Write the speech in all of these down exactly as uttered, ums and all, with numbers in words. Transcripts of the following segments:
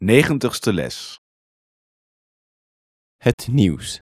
Negentigste les. Het nieuws.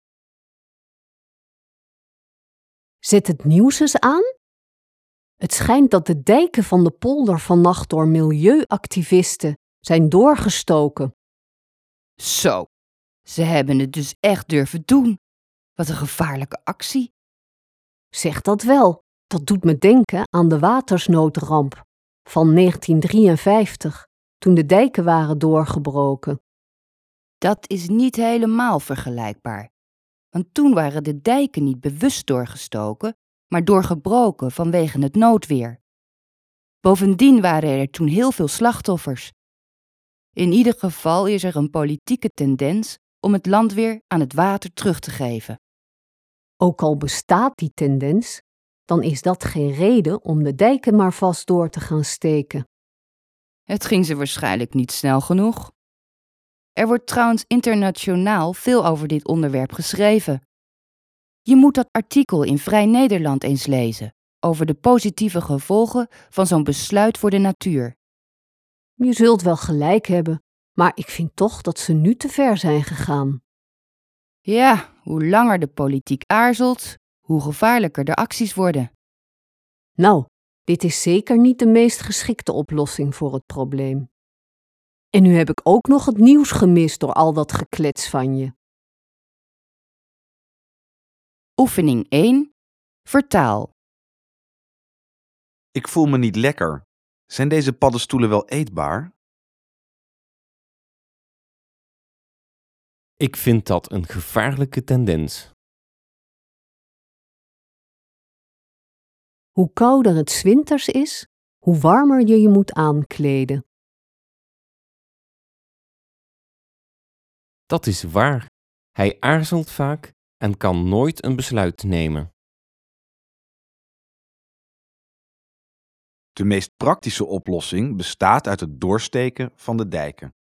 Zet het nieuws eens aan. Het schijnt dat de dijken van de polder vannacht door milieuactivisten zijn doorgestoken. Zo, ze hebben het dus echt durven doen. Wat een gevaarlijke actie. Zeg dat wel, dat doet me denken aan de watersnoodramp van negentien drieënvijftig, toen de dijken waren doorgebroken. Dat is niet helemaal vergelijkbaar. Want toen waren de dijken niet bewust doorgestoken, maar doorgebroken vanwege het noodweer. Bovendien waren er toen heel veel slachtoffers. In ieder geval is er een politieke tendens om het land weer aan het water terug te geven. Ook al bestaat die tendens, dan is dat geen reden om de dijken maar vast door te gaan steken. Het ging ze waarschijnlijk niet snel genoeg. Er wordt trouwens internationaal veel over dit onderwerp geschreven. Je moet dat artikel in Vrij Nederland eens lezen over de positieve gevolgen van zo'n besluit voor de natuur. Je zult wel gelijk hebben, maar ik vind toch dat ze nu te ver zijn gegaan. Ja, hoe langer de politiek aarzelt, hoe gevaarlijker de acties worden. Nou, dit is zeker niet de meest geschikte oplossing voor het probleem. En nu heb ik ook nog het nieuws gemist door al dat geklets van je. Oefening één. Vertaal. Ik voel me niet lekker. Zijn deze paddenstoelen wel eetbaar? Ik vind dat een gevaarlijke tendens. Hoe kouder het 's winters is, hoe warmer je je moet aankleden. Dat is waar. Hij aarzelt vaak en kan nooit een besluit nemen. De meest praktische oplossing bestaat uit het doorsteken van de dijken.